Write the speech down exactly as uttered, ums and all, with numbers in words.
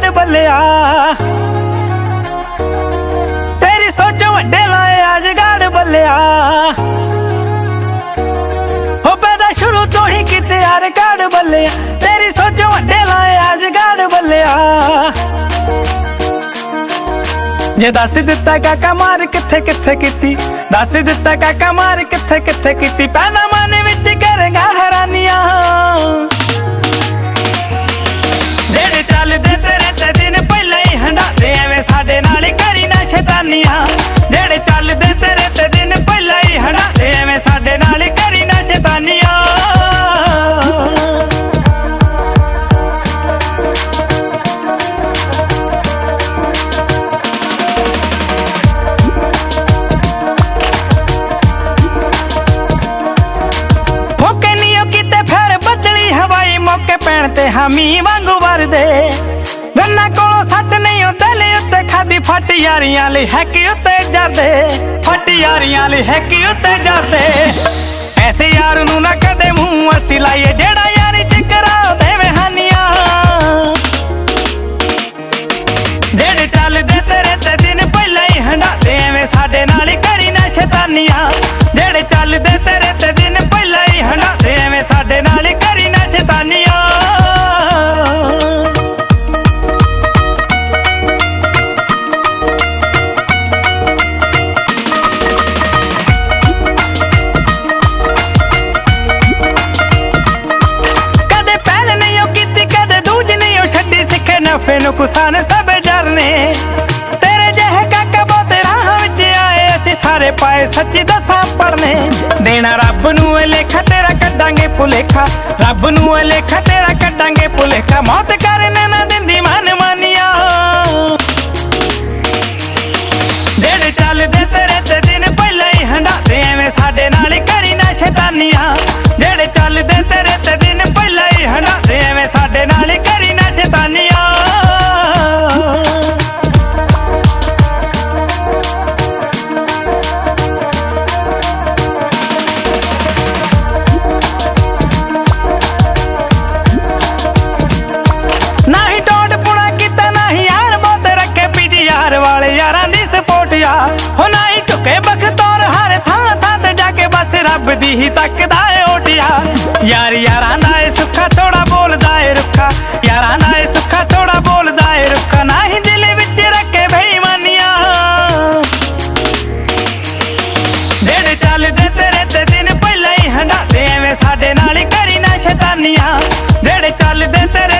बल्लिया तेरी सोच वड्डे लाए आज गाड़ बल्लिया हो पैदा शुरू तो ही किते यार गाड़ बल्लिया तेरी सोच वड्डे लाए आज गाड़ बल्लिया जे दस दिता काका मार किथे किथे कीती दस दिता काका मार किथे किथे कीती पैना मन विच करेगा हैरानियां जेड़े चलदे तेरे ते दिन पहले ही हंडाते एवें साडे नाल करी ना शैतानियां जेड़े चलदे तेरे ते दिन पहले ही हंडाते एवें साडे नाल करी ना शैतानियां ते हामी वांगू वरदे गन्ना कोलों सट नहीं दिल उत्ते खादी फट यारियां लई हैक उत्ते जरदे फट यारियां लई हैक उत्ते जरदे ऐसे यार नू ना कदे मुंह असी लाइए जेड़ा यारी च करा देवे हानियां जेड़े चलदे तेरे ते दिन पहले ही हंडाते एवें साडे नाल करी ना शैतानियां जेड़े चलदे तेरे ते दिन पहले ही हंडाते एवें साडे नाल करी ना शैतानियां कुसान सब जरने तेरे जहे काका बहुत राह विच आए असी सारे पाए सच्ची दसा पढ़ने देना रब नू लेखा तेरा कड्डांगे भुलेखा रब नू लेखा तेरा कड्डांगे भुलेखा मौत करने ना दिंदी मन मानिया जेड़े चलदे तेरे ते दिन पहले ही हंडाते एवें साडे नाल करी ना शैतानियां जेड़े चलदे तेरे ते दिन पहले ही हंडाते एवें साडे नाल करी ना शैतानियां हो ना ही चुके बखतौर हर थां थां ते जाके बस रब दी ही तकदा है ओटिया यार यारां दा ए सुखा थोड़ा बोलदा है रुखा यारां दा ए सुखा थोड़ा बोलदा है रुखा ना ही दिल विच रखे बेईमानियां जेड़े चलदे तेरे ते दिन पहले ही हंडाते एवें साडे नाल करी ना शैतानियां जेड़े चलदे तेरे